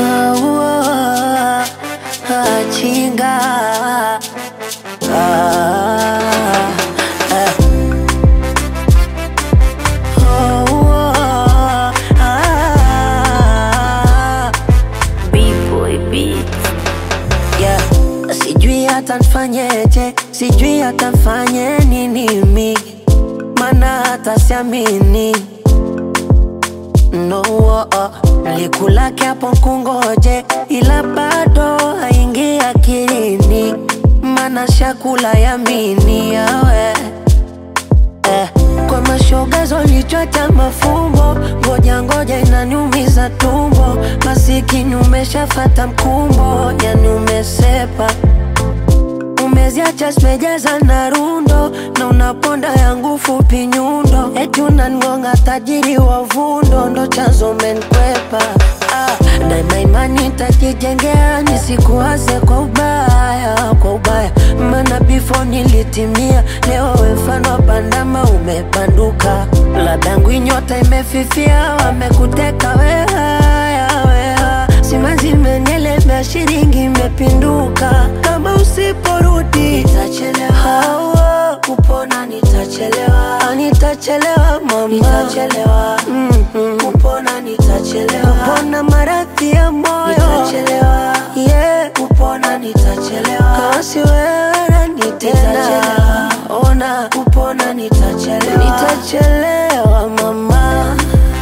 Chinga. B-boy beats. Yeah. Sijui hata nfanyeje, sijui hata nfanye nini mi, mana hata siamini. No, nilikulake hapo kungoje, ila bado haingi akilini, mana shakula yamini yawe. Kwa mashogazo lichota mafumbo, ngoja inaniumiza tumbo, masikini umeshafata mkumbo, yani umesepa. Umeziacha simejaza na rundo, na unaponda yangu fupi nyundo, eti unangonga tajiri wa vundo, ndo chanzo menkwepa. Daima imani nitajijengea, nisikuwaze kwa ubaya, kwa ubaya. Mana before nilitimia, leo we mfano bandama umebanduka. Ladangu nyota imefifia, wamekuteka weha, weha. Simanzi menielemea, shilingi imepinduka. Kama usiporudi nitachelewa, kupona nitachelewa, nitachelewa mama, nitachelewa. Kupona nitachelewa, kupona maradhi ya moyo nitachelewa, yeah. Kupona nitachelewa, kasi wewe nitachelewa, ona kupona nitachelewa, nitachelewa mama.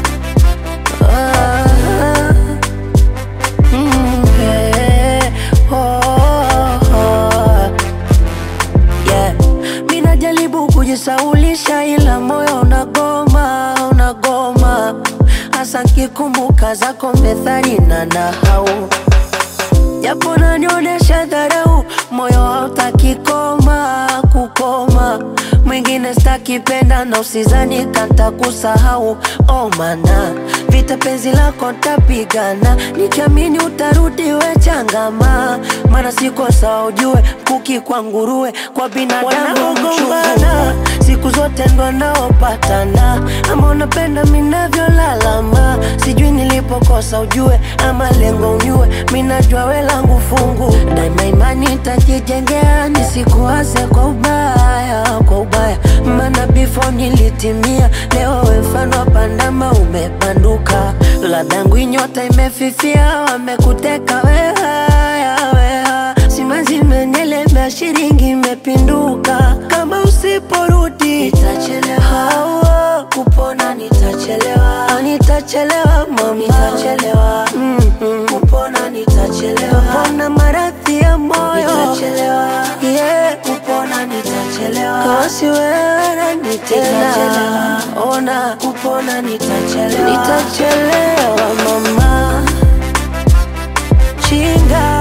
Kujisaulisha ila moyo unagoma, unagoma. Hasa nkikumbuka zako methali na nahau, japo nanionesha dharau, moyo hautaki koma, kukoma. Mwingine stakipenda na usizani kanta kusahau. Oh mana, vita penzi lako ntapigana, nikiamini utarudi we changama. Mana siko sawa ujue, kuki kwa nguruwe, kwa binadamu mchungana. Siku zote ndo naopatana, ama unapenda minavyo lalama. Sijui nilipokosa ujue, ama lengo unyue, minajua we langu fungu. Daima imani nitajijengea, nisikuwaze kwa ubaya, kwa ubaya. Mana before nilitimia, leo we mfano bandama umebanduka. Ladangu nyota imefifia, wamekuteka weha, weha. Simanzi menielemea, shilingi imepinduka. Kama usiporudi nitachelewa, kupona nitachelewa, nitachelewa mama, nitachelewa. Kupona nitachelewa, kupona maradhi ya moyo nitachelewa, yeah. Kupona nitachelewa, kasi wewe nitachelewa, ona kupona nitachelewa, nitachelewa mama. Chinga.